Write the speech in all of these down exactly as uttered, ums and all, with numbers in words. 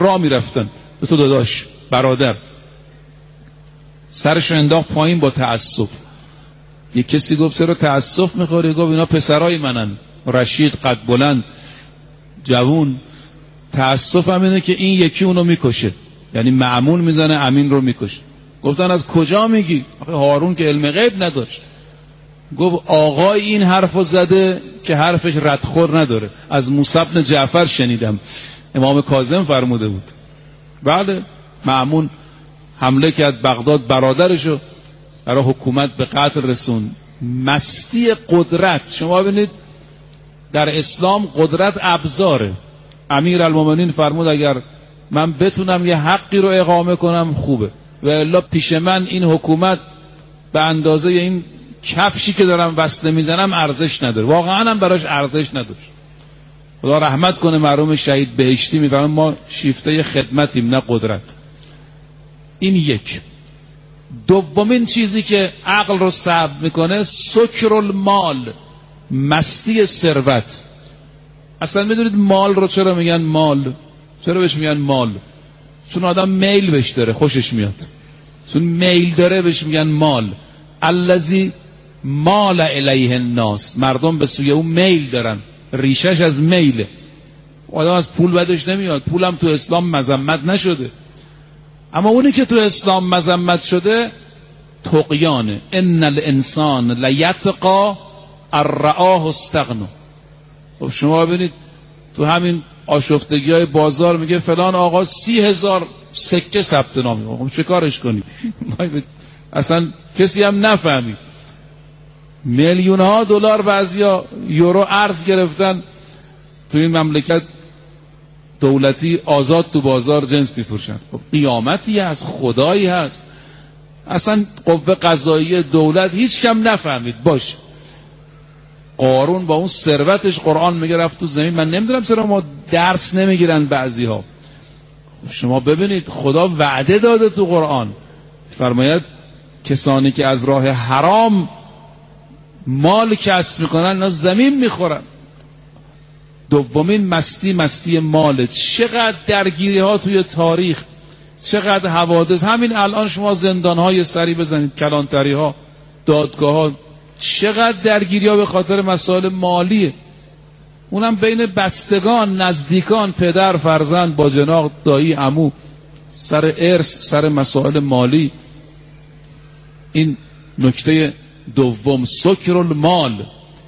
راه میرفتن به تو داداش برادر، سرشو انداخت پایین با تأسف. یک کسی گفت چرا تأسف میخوری؟ گفت اینا پسرای منن، رشید، قد بلند، جوون. تأسف هم اینه که این یکی اونو میکشه، یعنی مأمون میزنه امین رو میکشه. گفتن از کجا میگی؟ آخه هارون که علم غیب نداشت. گفت آقای این حرفو زده که حرفش ردخور نداره، از موسی بن جعفر شنیدم، امام کاظم فرموده بود. بله، مأمون حمله کرد بغداد، برادرشو برای حکومت به قتل رسون. مستی قدرت. شما ببینید در اسلام قدرت ابزاره. امیر المومنین فرمود اگر من بتونم یه حقی رو اقامه کنم خوبه، و الا پیش من این حکومت به اندازه این کفشی که دارم وصله میزنم ارزش نداره. واقعا هم براش ارزش نداره. خدا رحمت کنه مرحوم شهید بهشتی، میفهمه ما شیفته خدمتیم نه قدرت. این یک. دومین چیزی که عقل رو صعب میکنه سکر المال، مستی ثروت. اصلا میدونید مال رو چرا میگن مال؟ چرا بهش میگن مال؟ چون آدم میل بهش داره، خوشش میاد، چون میل داره بهش میگن مال. الذی مال الیه الناس، مردم به سوی اون میل دارن، ریشش از میله. آدم از پول بدش نمیاد، پولم تو اسلام مذمت نشده، اما اونی که تو اسلام مذمت شده طغیانه. ان الانسان لیطغی الرآه استغنا. خب شما ببینید تو همین آشفتگی های بازار میگه فلان آقا سی هزار سکه ثبت نام میکنه. خب چه کارش کنی؟ اصلا کسی هم نفهمی. میلیون ها دلار بعضیا یورو ارز گرفتن تو این مملکت دولتی آزاد تو بازار جنس میفروشن. خب قیامتی هست، خدایی هست، اصلا قوه قضاییه دولت هیچ کم نفهمید. باش قارون با اون ثروتش قرآن میگه رفت تو زمین. من نمیدونم چرا ما درس نمیگیرن بعضی ها. شما ببینید خدا وعده داده تو قرآن، فرماید کسانی که از راه حرام مال کسب میکنن اینا زمین میخورن. دومین مستی مستی ماله. چقدر درگیری ها توی تاریخ، چقدر حوادث. همین الان شما زندان های سری بزنید، کلانتری ها، دادگاه ها، چقدر درگیری ها به خاطر مسائل مالیه. اونم بین بستگان، نزدیکان، پدر، فرزند، باجناق، دایی، عمو، سر ارث، سر مسائل مالی. این نکته دوم، سکر المال.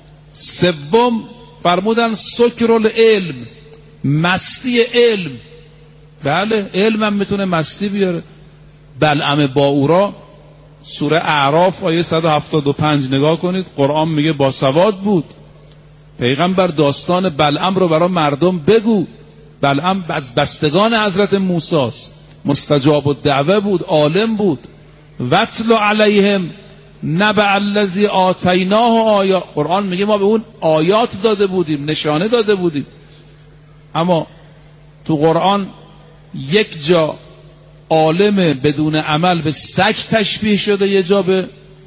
سوم فرمودن سکر العلم، مستی علم. بله علم هم میتونه مستی بیاره. بلعم باورا سوره اعراف آیه صد و هفتاد و پنج نگاه کنید، قرآن میگه باسواد بود. پیغمبر داستان بلعم رو برای مردم بگو. بلعم از بستگان حضرت موسی است، مستجاب الدعوه بود، عالم بود. واتل علیهم نبأ الذی آتیناه آیات. قرآن میگه ما به اون آیات داده بودیم، نشانه داده بودیم. اما تو قرآن یک جا عالم بدون عمل به سگ تشبیه شده، یه جا به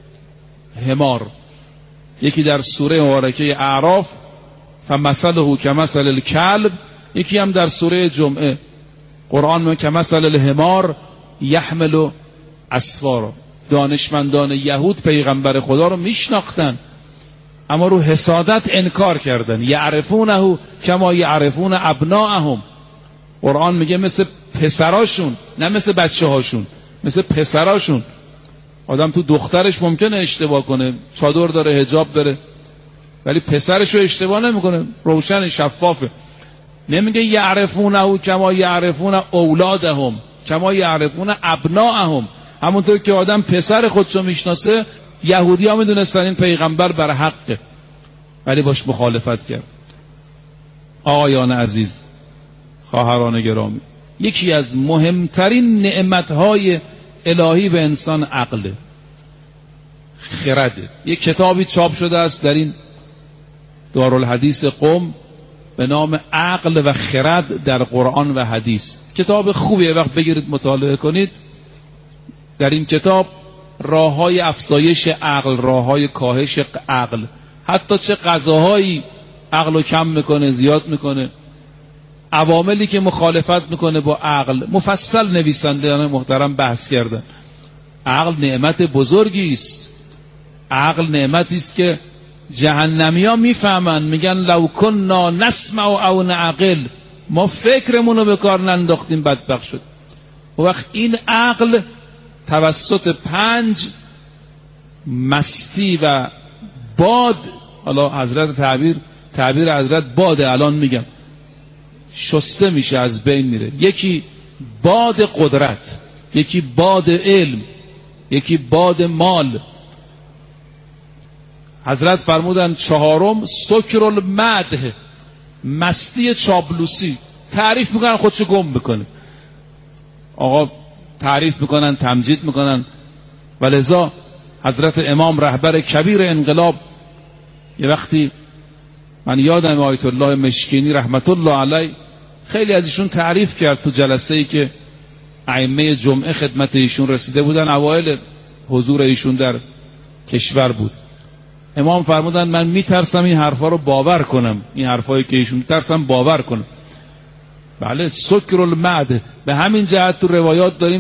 حمار. یکی در سوره مبارکه اعراف فمثله کمثل الکلب، یکی هم در سوره جمعه. قرآن میگه کمثل الحمار یحمل اسفارا. دانشمندان یهود پیغمبر خدا رو میشناختن اما رو حسادت انکار کردن. یعرفونه کما یعرفون ابناءهم. قرآن میگه مثل پسراشون، نه مثل بچه هاشون، مثل پسراشون. آدم تو دخترش ممکنه اشتباه کنه، چادر داره، حجاب داره، ولی پسرش رو اشتباه نمیکنه، روشن، شفافه. نمیگه یعرفونه کما یعرفون اولادهم کما یعرفون ابناءهم. همونطور که آدم پسر خودشو میشناسه، یهودی ها میدونستن این پیغمبر بر حقه ولی باش مخالفت کرد. آقایان عزیز، خواهران گرامی، یکی از مهمترین نعمتهای الهی به انسان عقله، خرده. یک کتابی چاپ شده است در این دارالحدیث قم به نام عقل و خرد در قرآن و حدیث. کتاب خوبیه، وقت بگیرید مطالعه کنید. در این کتاب راههای افزایش عقل، راههای کاهش عقل، حتی چه غذاهایی عقل رو کم میکنه، زیاد میکنه، عواملی که مخالفت میکنه با عقل. مفصل نویسندگان محترم بحث کردن. عقل نعمت بزرگی است. عقل نعمتی است که جهنمیا میفهمن، میگن لو کنا نسمع او نعقل، ما فکرمون رو به کار ننداختیم بدبخت شد. و وقت این عقل توسط پنج مستی و باد، حالا حضرت تعبیر تعبیر حضرت باده، الان میگم شسته میشه، از بین میره. یکی باد قدرت، یکی باد علم، یکی باد مال. حضرت فرمودن چهارم سکرالمدح، مستی چابلوسی. تعریف میکنن خودشو گم بکنه. آقا تعریف میکنن، تمجید میکنن. ولذا حضرت امام رهبر کبیر انقلاب یه وقتی، من یادم آیت الله مشکینی رحمت الله علیه خیلی از ایشون تعریف کرد تو جلسه ای که ائمه جمعه خدمت ایشون رسیده بودن، اوایل حضور ایشون در کشور بود. امام فرمودن من میترسم این حرفا رو باور کنم، این حرفایی که ایشون میترسم باور کنم. بله، سکرالمعده. به همین جهت تو روایات داریم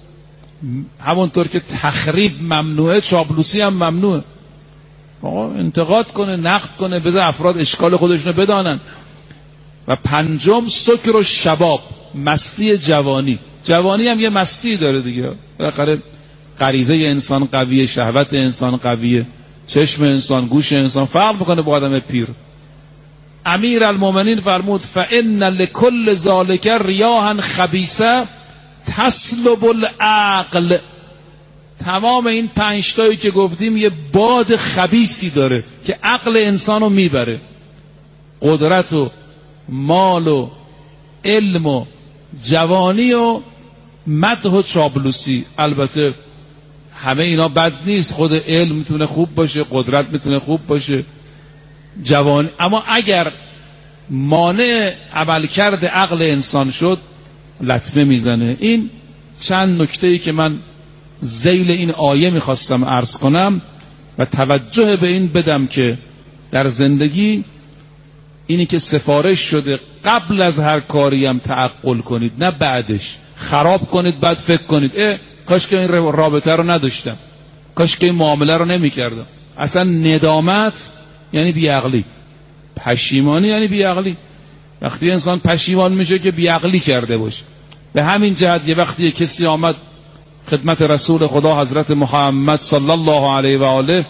همونطور که تخریب ممنوعه، چابلوسی هم ممنوعه. آقا انتقاد کنه، نقد کنه، بذار افراد اشکال خودشونو بدانن. و پنجم سکر الشباب، مستی جوانی. جوانی هم یه مستی داره دیگه، بالاخره غریزه انسان قویه، شهوت انسان قویه، چشم انسان، گوش انسان فرق میکنه با آدم پیر. امیر المومنین فرمود فإن لكل ذلك ریاحا خبیثه تسلب العقل. تمام این پنج تایی که گفتیم یه باد خبیثی داره که عقل انسانو میبره. قدرت و مال و علم و جوانی و مدح و چابلوسی. البته همه اینا بد نیست، خود علم میتونه خوب باشه، قدرت میتونه خوب باشه، جوانی، اما اگر مانع عملکرد عقل انسان شد لطمه میزنه. این چند نکته‌ای که من ذیل این آیه میخواستم عرض کنم و توجه به این بدم که در زندگی اینی که سفارش شده قبل از هر کاری هم تعقل کنید، نه بعدش. خراب کنید بعد فکر کنید اه کاش که این رابطه رو نداشتم، کاش که این معامله رو نمی کردم. اصلا ندامت یعنی بیعقلی، پشیمانی یعنی بیعقلی. وقتی انسان پشیمان میشه که بیعقلی کرده باشه. به همین جهت یه وقتی کسی آمد خدمت رسول خدا حضرت محمد صلی الله علیه و آله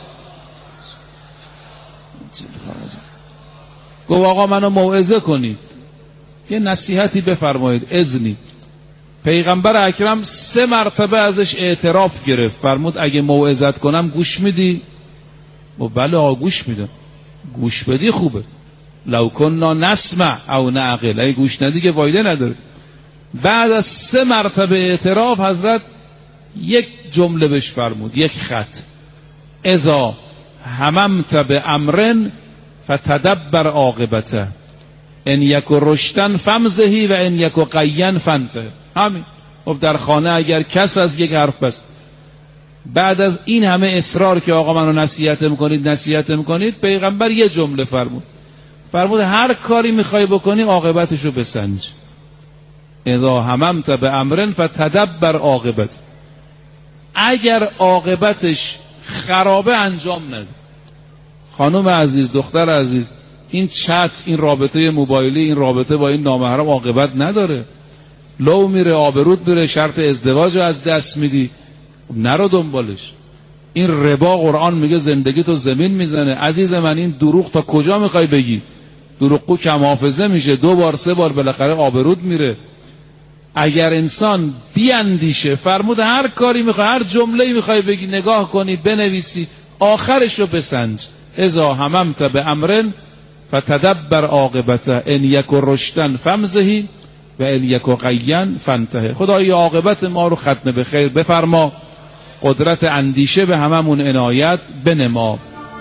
گفت آقا منو موعظه کنید، یه نصیحتی بفرمایید، اذنی. پیغمبر اکرم سه مرتبه ازش اعتراف گرفت، فرمود اگه موعظت کنم گوش میدی؟ و بله آقا گوش میدم. گوش بدی خوبه، لو کنا نسمع او نعقل، اگه گوش ندی که فایده نداره. بعد از سه مرتبه اعتراف حضرت یک جمله بهش فرمود، یک خط: اذا هممت بامرن فتدبر عاقبته، ان یکو رشدن فمزهی و ان یکو قین فانته. همین. خب در خانه اگر کس از یک حرف بس، بعد از این همه اصرار که آقا منو نصیحت میکنید نصیحت میکنید، پیغمبر یه جمله فرمود، فرمود هر کاری میخوای بکنی عاقبتشو بسنج. اذا هممت بامرن فتدبر عاقبته، اگر عاقبتش خرابه انجام نده. خانم عزیز، دختر عزیز، این چت، این رابطه موبایلی، این رابطه با این نامحرم عاقبت نداره. لو میره آبرود میره، شرط ازدواج رو از دست میدی، نرو دنبالش. این ربا قرآن میگه زندگی تو زمین میزنه. عزیز من این دروغ تا کجا میخوای بگی؟ دروغگو کم حافظه میشه، دو بار سه بار بالاخره آبرود میره. اگر انسان بیاندیشه، فرمود هر کاری میخوای، هر جمله‌ای میخوای بگی، نگاه کنی، بنویسی، آخرش رو بسنج. اذا هممت بامرن فتدبر عاقبته، ان یکو رشدن فمزهی و ان یکو قین فانتهی. خدای عاقبت ما رو ختم به خیر بفرما، قدرت اندیشه به هممون عنایت بنما.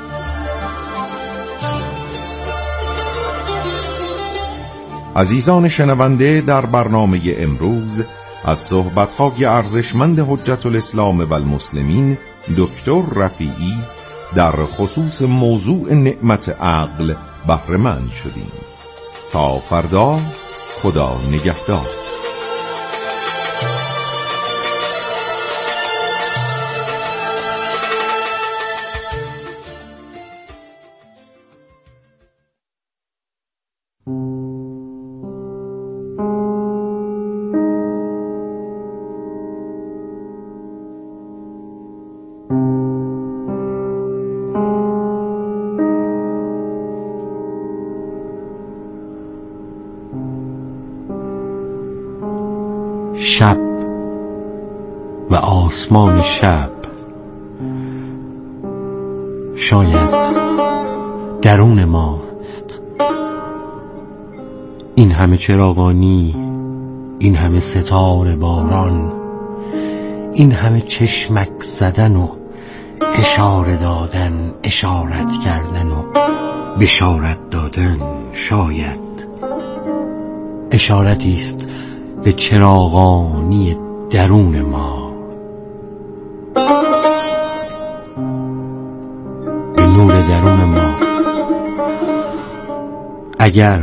عزیزان شنونده، در برنامه امروز از صحبت‌های ارزشمند حجت الاسلام و المسلمین دکتر رفیعی در خصوص موضوع نعمت عقل بهره مند شدیم. تا فردا، خدا نگهدار. شب و آسمان شب، شاید درون ماست. این همه چراغانی، این همه ستاره باران، این همه چشمک زدن و اشاره دادن، اشارت کردن و بشارت دادن، شاید اشارتی است به چراغانی درون ما، به نور درون ما. اگر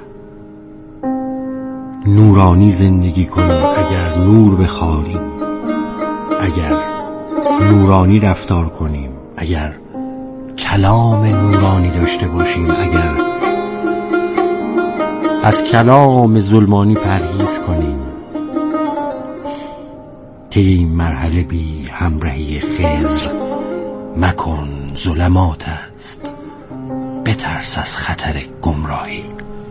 نورانی زندگی کنیم، اگر نور بخوانیم، اگر نورانی رفتار کنیم، اگر کلام نورانی داشته باشیم، اگر از کلام ظلمانی پرهیز کنیم، طی این مرحله بی همراهی خضر مکن، ظلمات است، بترس از خطر گمراهی.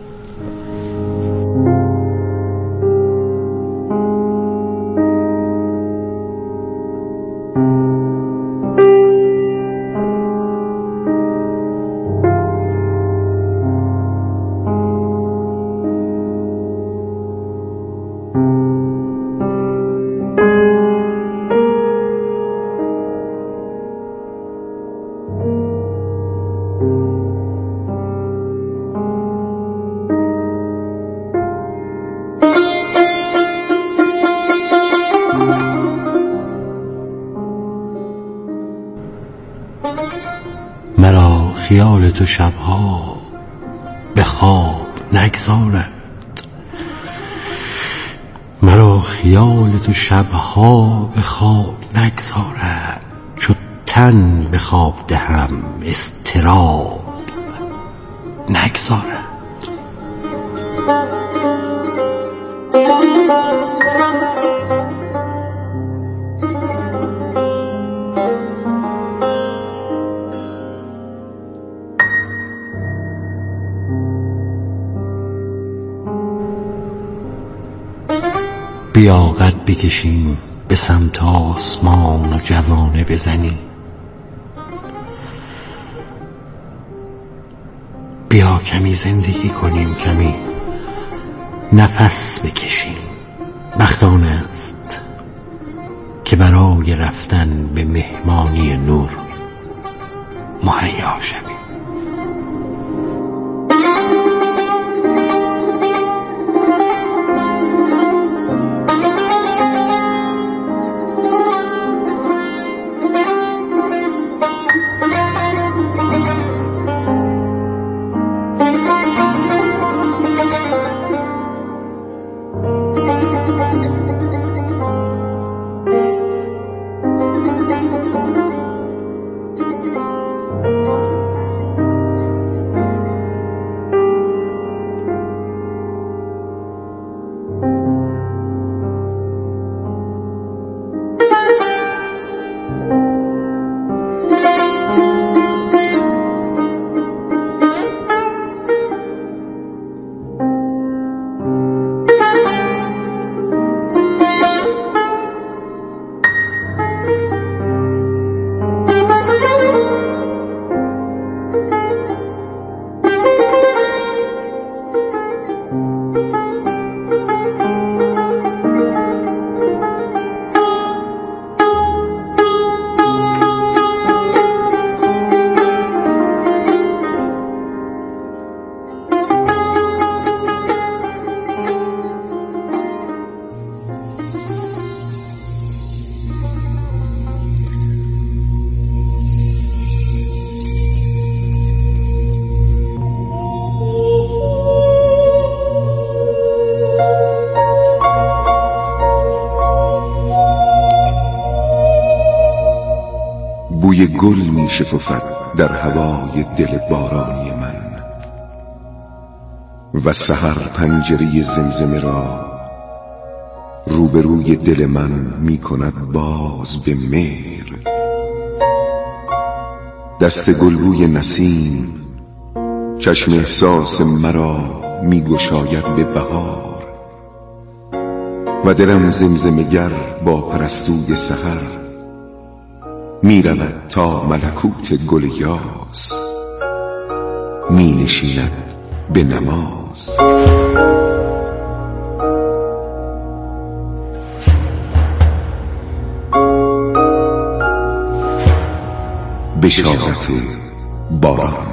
مرا خیال تو شبها به خواب نگذارد، مرا خیال تو شبها به خواب نگذارد. چو تن به خواب دهم اضطراب نگذارد. بیا قد بکشیم به سمت آسمان و جوانه بزنیم، بیا کمی زندگی کنیم، کمی نفس بکشیم. وقت آن است که برای رفتن به مهمانی نور مهیا شویم. بوی گل می شکفد در هوای دل بارانی من و سحر پنجره زمزمه را روبروی دل من می کند باز به مهر. دست گلبوی نسیم چشم احساس مرا می گشاید به بهار و دلم زمزمه گر با پرستوی سحر می رود تا ملکوت گل یاس می نشیند به نماز. بشارت باران.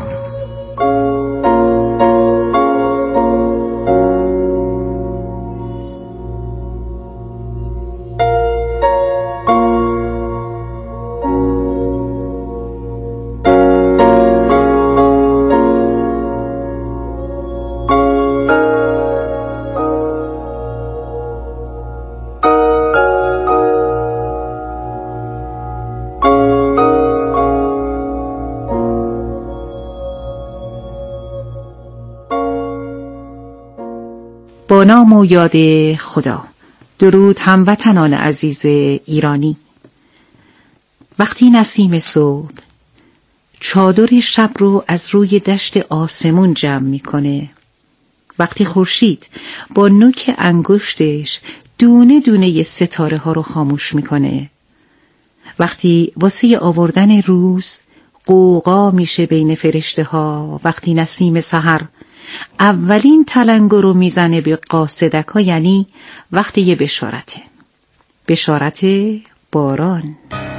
با نام و یاد خدا. درود هموطنان عزیز ایرانی. وقتی نسیم صبح چادر شب رو از روی دشت آسمون جمع میکنه، وقتی خورشید با نوک انگشتش دونه دونه ستاره ها رو خاموش میکنه، وقتی واسه آوردن روز قوقا میشه بین فرشته ها، وقتی نسیم سحر اولین تلنگر رو میزنه به قاصدک ها، یعنی وقتی یه بشارته، بشارت باران.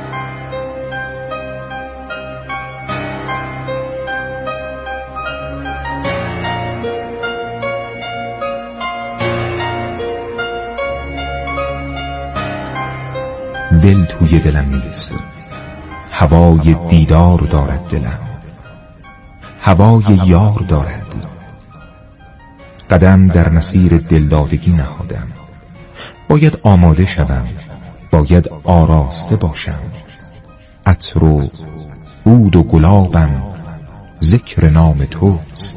دل توی دلم نیست، هوای دیدار دارد دلم، هوای یار دارد. قدم در مسیر دلدادگی نهادم، باید آماده شوم، باید آراسته باشم. عطر و عود و گلابم ذکر نام توست.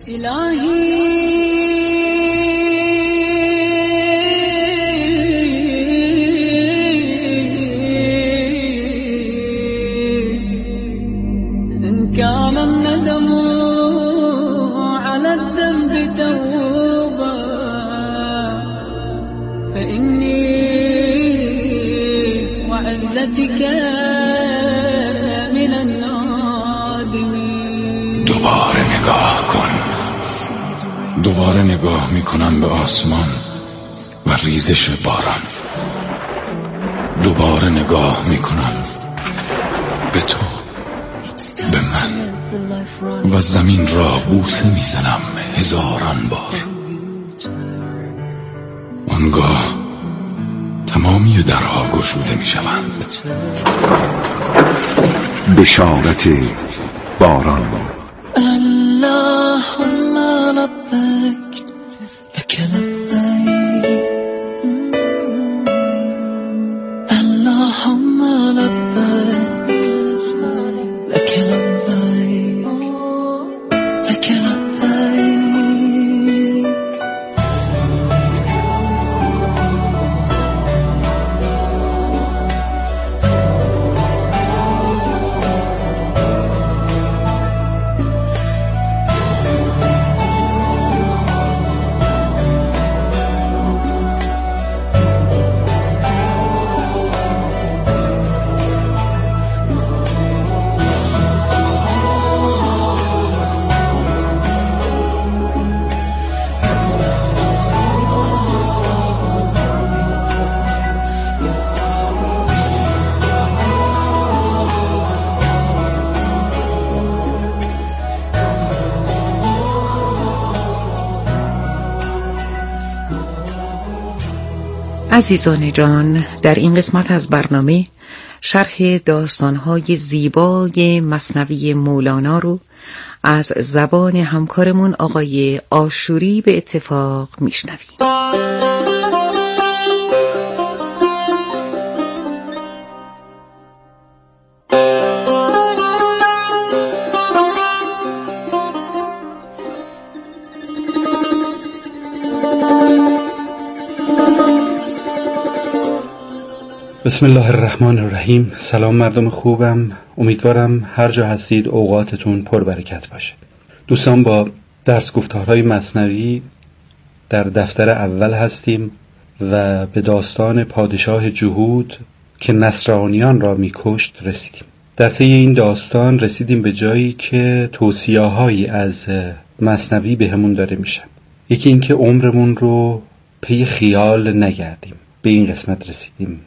كان الندم على الذنب توبة فإني وعزتك من النادمين. دوباره نگاه کن. دوباره نگاه میکنم به آسمان و ریزش باران. دوباره نگاه میکنم به تو، به من، و زمین را بوسه میزنم هزاران بار. آنگاه تمامی درها گشوده میشوند. بشارت باران. اللهم لبیک لک لبیک، اللهم لبیک لک لبیک لک لبیک. عزیزان جان، در این قسمت از برنامه شرح داستان‌های زیبای مثنوی مولانا رو از زبان همکارمون آقای آشوری به اتفاق میشنویم. بسم الله الرحمن الرحیم. سلام مردم خوبم، امیدوارم هر جا هستید اوقاتتون پر برکت باشه. دوستان، با درس گفتارهای مثنوی در دفتر اول هستیم و به داستان پادشاه جهود که نصرانیان را میکشت رسیدیم. در طی این داستان رسیدیم به جایی که توصیه‌هایی از مثنوی به همون داره میشه. یکی این که عمرمون رو پی خیال نگردیم. به این قسمت رسیدیم،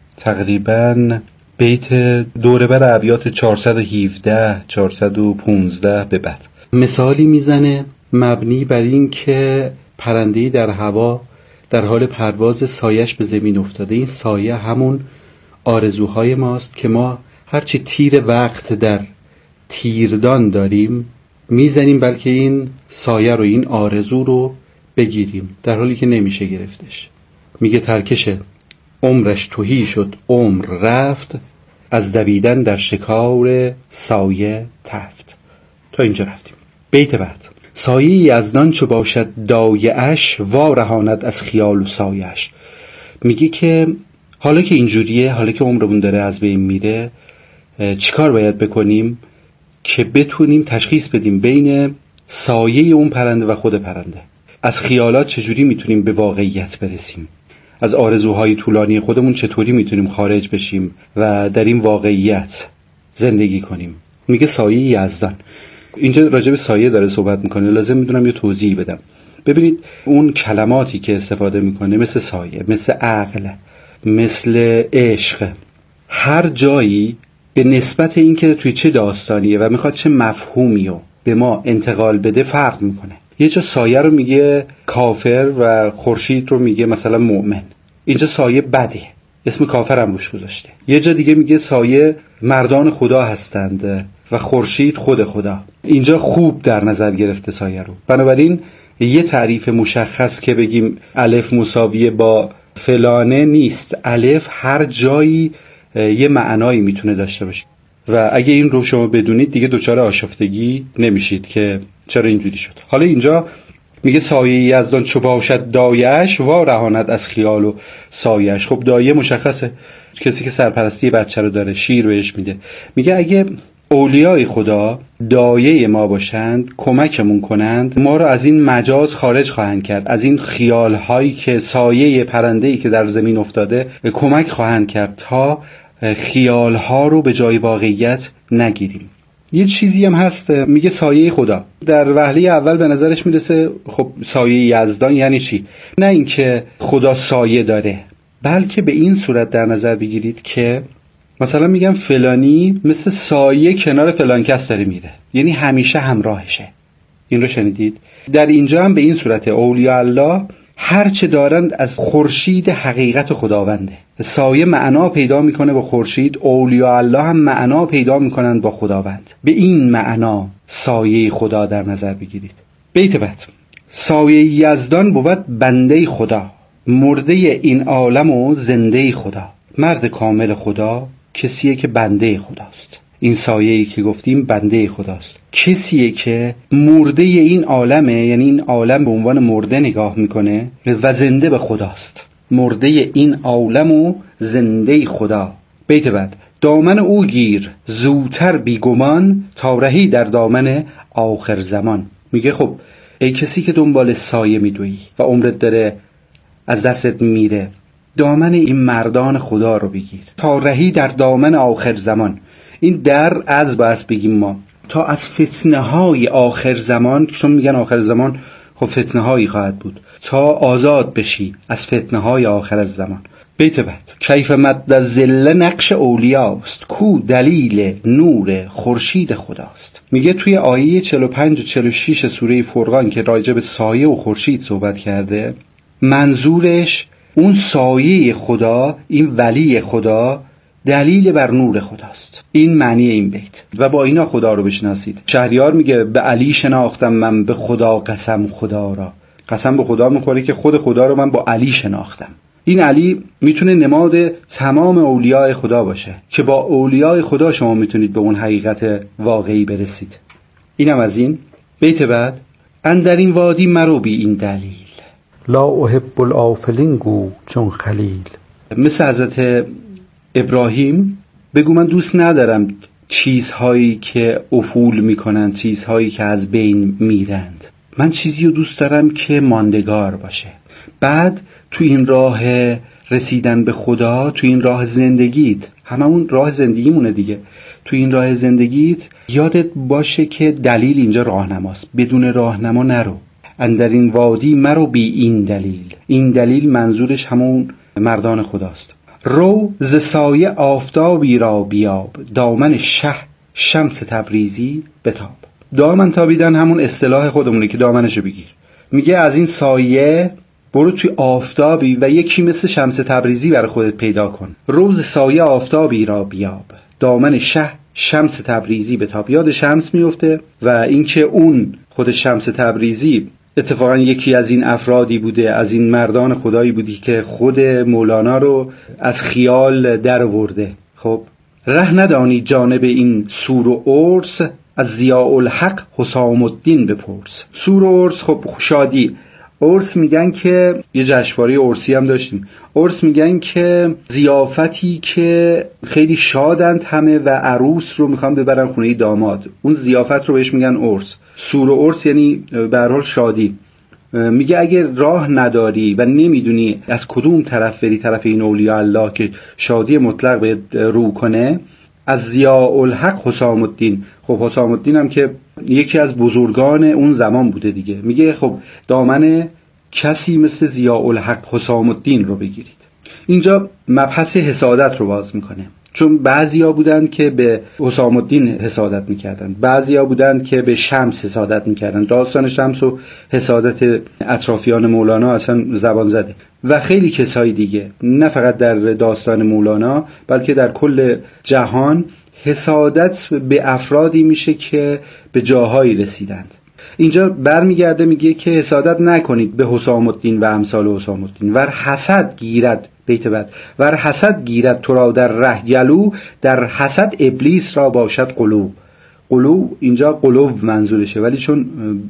تقریباً بیت دوره بر ابیات چهارصد و هفده چهارصد و پانزده به بعد مثالی میزنه مبنی بر این که پرنده‌ای در هوا در حال پرواز سایش به زمین افتاده. این سایه همون آرزوهای ماست که ما هرچی تیر وقت در تیردان داریم میزنیم بلکه این سایه رو، این آرزو رو بگیریم، در حالی که نمیشه گرفتش. میگه ترکش عمرش تهی شد عمر رفت، از دویدن در شکار سایه تفت. تا اینجا رفتیم. بیت بعد: سایه یزدان چو باشد دایعش، وارهاند از خیال و سایش. میگه که حالا که اینجوریه، حالا که عمرمون داره از بین میره، چیکار باید بکنیم که بتونیم تشخیص بدیم بین سایه اون پرنده و خود پرنده؟ از خیالات چجوری میتونیم به واقعیت برسیم؟ از آرزوهای طولانی خودمون چطوری میتونیم خارج بشیم و در این واقعیت زندگی کنیم؟ میگه سایه یزدان. اینجا راجع به سایه داره صحبت میکنه، لازم میدونم یه توضیح بدم. ببینید اون کلماتی که استفاده میکنه مثل سایه، مثل عقل، مثل عشق، هر جایی به نسبت این که توی چه داستانیه و میخواد چه مفهومی رو به ما انتقال بده فرق میکنه. یه جا سایه رو میگه کافر و خورشید رو میگه مثلا مؤمن. اینجا سایه بده، اسم کافر هم روش گذاشته. یه جا دیگه میگه سایه مردان خدا هستند و خورشید خود خدا. اینجا خوب در نظر گرفته سایه رو. بنابراین یه تعریف مشخص که بگیم الف مساویه با فلانه نیست. الف هر جایی یه معنایی میتونه داشته باشه و اگه این رو شما بدونید دیگه دچار آشفتگی نمیشید که چرا اینجوری شد. حالا اینجا میگه سایه یزدان چو باشد دایعش، وارهاند از خیال و سایش. خب دایه مشخصه، کسی که سرپرستی بچه رو داره، شیر بهش میده. میگه اگه اولیای خدا دایه ما باشند، کمکمون کنند، ما رو از این مجاز خارج خواهند کرد، از این خیال هایی که سایه پرنده‌ای که در زمین افتاده کمک خواهند کرد تا خیال ها رو به جای واقعیت نگیریم. یه چیزی هم هست میگه سایه خدا. در وهله اول به نظرش میرسه خب سایه یزدان یعنی چی؟ نه اینکه خدا سایه داره، بلکه به این صورت در نظر بگیرید که مثلا میگم فلانی مثل سایه کنار فلان کس داره میره، یعنی همیشه همراهشه. این رو شنیدید؟ در اینجا هم به این صورت اولیاء الله هر چه دارند از خورشید حقیقت خداونده. سایه معنا پیدا میکنه با خورشید، اولیاء الله هم معنا پیدا میکنند با خداوند. به این معنا سایه خدا در نظر بگیرید. بیت بعد: سایه یزدان بود بنده خدا، مرده این عالم و زنده خدا. مرد کامل خدا کسیه که بنده خداست. این سایه‌ای که گفتیم بنده خداست، کسیه که مرده این عالمه، یعنی این عالم به عنوان مرده نگاه میکنه و زنده به خداست. مرده این عالم و زنده خدا. بیت بعد: دامن او گیر زودتر بیگمان، تا رهی در دامن آخر زمان. میگه خب ای کسی که دنبال سایه میدوی و عمرت داره از دستت میره، دامن این مردان خدا رو بگیر تا رهی در دامن آخر زمان. این در از بس بگیم ما تا از فتنه های آخر زمان، چون میگن آخر زمان خب فتنه هایی خواهد بود، تا آزاد بشی از فتنه های آخر از زمان. بیت بعد: کیف مد ذل نقش اولیاست، کو دلیل نور خورشید خداست. میگه توی آیه چهل و پنج و چهل و شش سوره فرقان که راجع به سایه و خورشید صحبت کرده، منظورش اون سایه خدا، این ولی خدا دلیل بر نور خداست. این معنی این بیت. و با اینا خدا رو بشناسید. شهریار میگه به علی شناختم من به خدا قسم خدا را. قسم به خدا میخوره که خود خدا رو من با علی شناختم. این علی میتونه نماد تمام اولیاء خدا باشه که با اولیاء خدا شما میتونید به اون حقیقت واقعی برسید. اینم از این. بیت بعد: اندر این وادی مرو بی این دلیل، لا احب الافلین گو چون خلیل. مثل حضرت ابراهیم بگو من دوست ندارم چیزهایی که افول میکنن، چیزهایی که از بین میرند، من چیزی رو دوست دارم که ماندگار باشه. بعد تو این راه رسیدن به خدا، تو این راه زندگیت، هممون راه زندگیمونه دیگه، تو این راه زندگیت یادت باشه که دلیل اینجا راهنماست. بدون راهنما نرو. اندر این وادی مرو بی این دلیل. این دلیل منظورش همون مردان خداست. رو ز سایه آفتابی را بیاب، دامن شه شمس تبریزی بتاب. دامن تابیدن همون اصطلاح خودمونه که دامنشو بگیر. میگه از این سایه برو توی آفتابی و یکی مثل شمس تبریزی برای خودت پیدا کن. روز سایه آفتابی را بیاب، دامن شه شمس تبریزی بتاب. یاد شمس میفته و اینکه اون خود شمس تبریزی اتفاقا یکی از این افرادی بوده، از این مردان خدایی بودی که خود مولانا رو از خیال در ورده. خب ره ندانی جانب این سور و عرس، از ضیاء الحق حسام الدین بپرس. سور و عرس خب شادی. عرس میگن که یه جشنواره عرسی هم داشتیم. عرس میگن که ضیافتی که خیلی شادند همه و عروس رو میخوان ببرن خونه داماد، اون ضیافت رو بهش میگن عرس. سور و عرس یعنی به هر حال شادی. میگه اگه راه نداری و نمیدونی از کدوم طرف بری، طرف این اولیاء الله که شادی مطلق به رو کنه، از ضیاء الحق حسام الدین. خب حسام الدین هم که یکی از بزرگان اون زمان بوده دیگه. میگه خب دامن کسی مثل ضیاء الحق حسام الدین رو بگیرید. اینجا مبحث حسادت رو باز میکنه، چون بعضیا بودند که به حسام الدین حسادت میکردن، بعضیا بودند که به شمس حسادت میکردن. داستان شمس و حسادت اطرافیان مولانا اصلا زبان زده و خیلی کسای دیگه، نه فقط در داستان مولانا بلکه در کل جهان حسادت به افرادی میشه که به جاهایی رسیدند. اینجا برمیگرده میگه که حسادت نکنید به حسام الدین و امثال حسام الدین. ور حسد گیرد، بیت بعد، ور حسد گیرد تو را در ره گلو، در حسد ابلیس را باشد قلو. قلو اینجا قلو منظورشه، ولی چون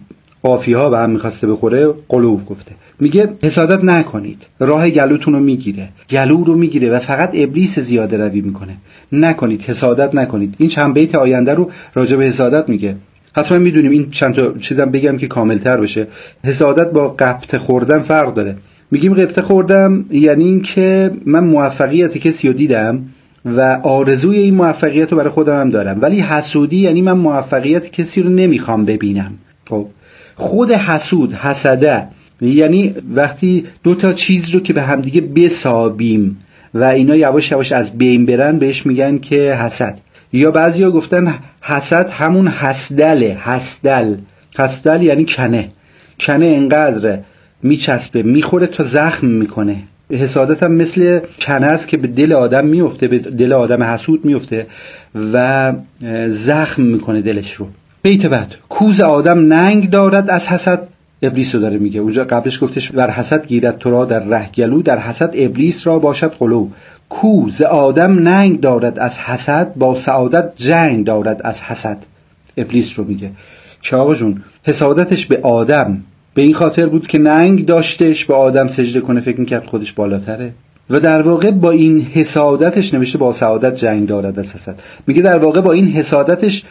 قافیه ها به هم میخواسته بخوره قلو گفته. میگه حسادت نکنید، راه گلوتون رو میگیره، گلو رو میگیره و فقط ابلیس زیاده روی میکنه. نکنید، حسادت نکنید. این چند بیت آینده رو راجع به حسادت میگه. حتما میدونیم این چند تا چیزم بگم که کاملتر بشه. حسادت با غبطه خوردن فرق داره. میگیم غبطه خوردم یعنی این که من موفقیت کسی رو دیدم و آرزوی این موفقیت رو برای خودم هم دارم، ولی حسودی یعنی من موفقیت کسی رو نمیخوام ببینم. خب خود حسود، حسده، یعنی وقتی دو تا چیز رو که به همدیگه بسابیم و اینا یواش یواش از بین برن بهش میگن که حسد. یا بعضیا گفتن حسد همون حسدله. حسدل حسدل یعنی کنه. کنه انقدر میچسبه میخوره تا زخم میکنه. حسادت هم مثل کنه است که به دل آدم میفته، به دل آدم حسود میفته و زخم میکنه دلش رو. بیت بعد، کوز آدم ننگ دارد از حسد. ابلیس رو داره میگه. اونجا قبلش گفتش ور حسد گیرد تو را در ره گلو، در حسد ابلیس را باشد قلو. کوز آدم ننگ دارد از حسد، با سعادت جنگ دارد از حسد. ابلیس رو میگه که آقا جون حسادتش به آدم به این خاطر بود که ننگ داشتش به آدم سجده کنه، فکر میکرد خودش بالاتره و در واقع با این حسادتش نوشته با سعادت جنگ دارد از حسد. میگه در واقع با این حسادتش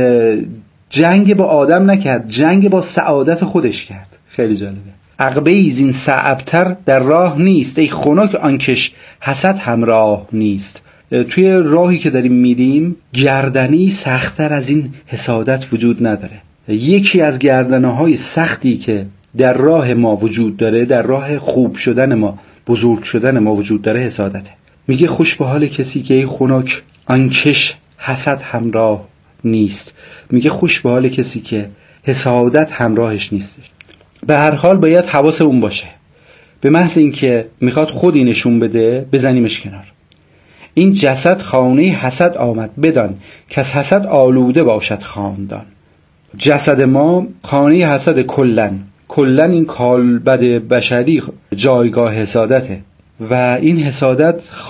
جنگ با آدم نکرد، جنگ با سعادت خودش کرد. خیلی جالبه. عقبه ایز این صعبتر در راه نیست، ای خنک آنکش حسد همراه نیست. توی راهی که داریم میریم گردنی سخت‌تر از این حسادت وجود نداره. یکی از گردنه‌های سختی که در راه ما وجود داره، در راه خوب شدن ما، بزرگ شدن ما وجود داره، حسادته. میگه خوش به حال کسی که ای خنک آنکش حسد همراه نیست. میگه خوش به حال کسی که حسادت همراهش نیست. به هر حال باید حواس اون باشه. به محض اینکه میخواد خودی نشون بده بزنیمش کنار. این جسد خانه حسد آمد بدان، که از حسد آلوده باشد خاندان. جسد ما خانه حسد کلن. کلن این کالبد بشری جایگاه حسادته و این حسادت